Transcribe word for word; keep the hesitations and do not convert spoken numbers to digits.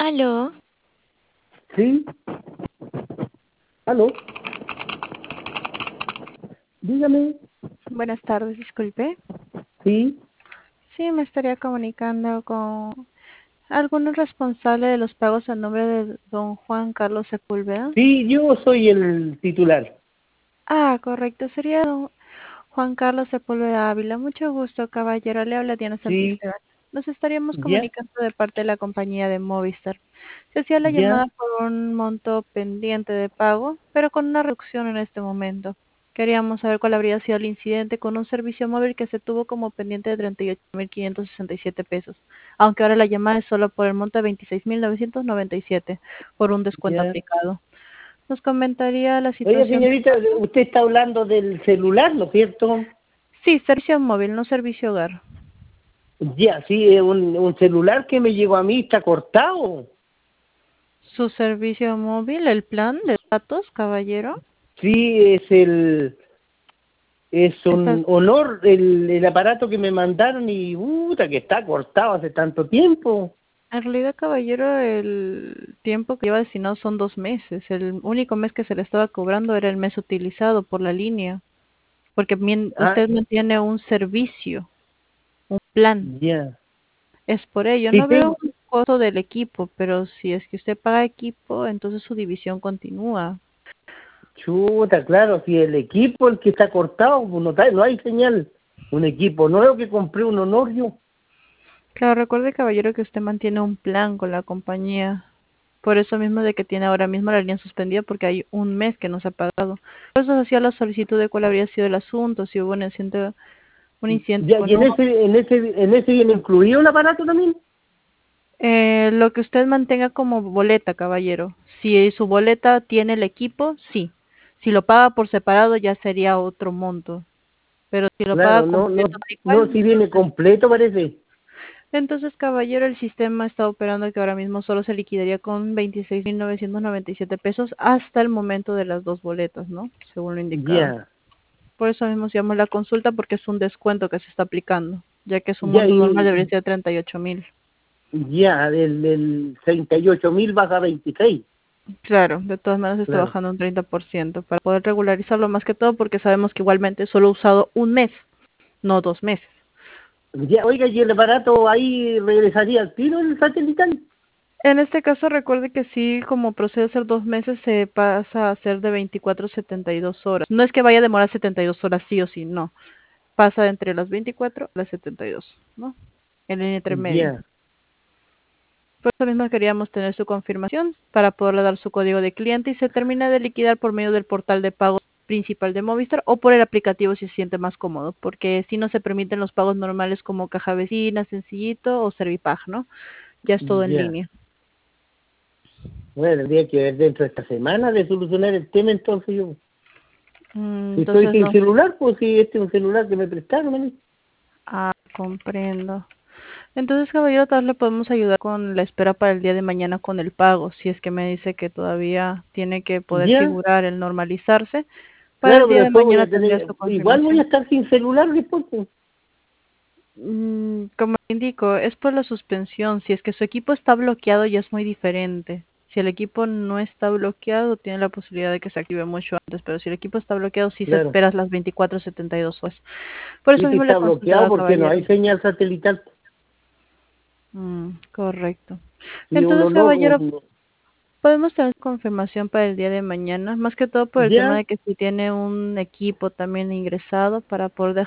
Aló, Sí, aló, dígame, Buenas tardes, disculpe. sí, Sí, me estaría comunicando con algún responsable de los pagos a nombre de don Juan Carlos Sepúlveda. sí, yo soy el titular. Ah, correcto, sería don Juan Carlos Sepúlveda Ávila. Mucho gusto, caballero. Le habla Diana Sí, Santisteban. Nos estaríamos ya, comunicando de parte de la compañía de Movistar. Se hacía la ya, llamada por un monto pendiente de pago, pero con una reducción en este momento. Queríamos saber cuál habría sido el incidente con un servicio móvil que se tuvo como pendiente de treinta y ocho mil quinientos sesenta y siete pesos, aunque ahora la llamada es solo por el monto de veintiséis mil novecientos noventa y siete por un descuento ya. aplicado. ¿Nos comentaría la Oiga, situación del señorita, caso? usted está hablando del celular, ¿no es cierto? Sí, servicio móvil, no servicio hogar. Ya, sí, es un, un celular que me llegó a mí, está cortado. Su servicio móvil, el plan de datos, caballero. Sí, es el, es Está, un honor el, el aparato que me mandaron y, puta, que está cortado hace tanto tiempo. en realidad, caballero, el tiempo que lleva destinado son dos meses. El único mes que se le estaba cobrando era el mes utilizado por la línea, porque mien- Ah, usted mantiene un servicio, un plan. ya. Es por ello. Sí, No veo tengo. un costo del equipo, pero si es que usted paga equipo, entonces su división continúa. Chuta, claro, si el equipo el que está cortado, pues no, está- no hay señal. Un equipo nuevo que compré, un honor yo. Claro, recuerde, caballero, que usted mantiene un plan con la compañía. Por eso mismo de que tiene ahora mismo la línea suspendida porque hay un mes que no se ha pagado. Por eso hacía la solicitud de cuál habría sido el asunto, si hubo un incidente, un incidente Ya, y en económico. ese, en ese, en ese viene incluido el aparato también. Eh, lo que usted mantenga como boleta, caballero. Si su boleta tiene el equipo, sí. Si lo paga por separado ya sería otro monto. Pero si lo paga Claro, no, no, completo, da no, igual. si viene completo parece. Entonces, caballero, el sistema está operando que ahora mismo solo se liquidaría con veintiséis mil novecientos noventa y siete pesos hasta el momento de las dos boletas, ¿no? Según lo indicado. Ya, Por eso mismo hacíamos la consulta porque es un descuento que se está aplicando, ya que su ya, monto normal y, debería ser treinta y ocho mil. ya, del, del treinta y ocho mil baja a veintiséis. Claro, de todas maneras está Claro. bajando un treinta por ciento para poder regularizarlo más que todo porque sabemos que igualmente solo he usado un mes, no dos meses. Ya, oiga, y el aparato ahí regresaría al tiro el satelital. En este caso, recuerde que sí, como procede a ser dos meses, se pasa a ser de veinticuatro a setenta y dos horas. No es que vaya a demorar setenta y dos horas sí o sí, no. Pasa de entre las veinticuatro a las setenta y dos, ¿no? En el intermedio. Ya, Por eso mismo queríamos tener su confirmación para poderle dar su código de cliente y se termina de liquidar por medio del portal de pago principal de Movistar o por el aplicativo si se siente más cómodo, porque si no se permiten los pagos normales como caja vecina, sencillito o Servipag, ¿no? Ya es todo en ya. línea. Bueno, tendría que ver dentro de esta semana de solucionar el tema entonces yo. Mm, Si estoy entonces sin no. celular, pues si este es un celular que me prestaron a mí. Ah, comprendo. Entonces, caballero, tal vez le podemos ayudar con la espera para el día de mañana con el pago, si es que me dice que todavía tiene que poder Ya, figurar el normalizarse. Para el claro, pero día de después voy mañana a tendría tener, su igual voy a confirmación. estar sin celular después, pues. Mm, como indico, es por la suspensión. Si es que su equipo está bloqueado, ya es muy diferente. Si el equipo no está bloqueado, tiene la posibilidad de que se active mucho antes, pero si el equipo está bloqueado, sí se Claro, esperas las veinticuatro a setenta y dos horas. Por sí, eso sí mismo le está bloqueado consultaba, porque no caballero. hay señal satelital. Mm, correcto. Sí, un Entonces, honor, caballero, un... podemos tener confirmación para el día de mañana, más que todo por el tema Ya, de que si tiene un equipo también ingresado para poder dejar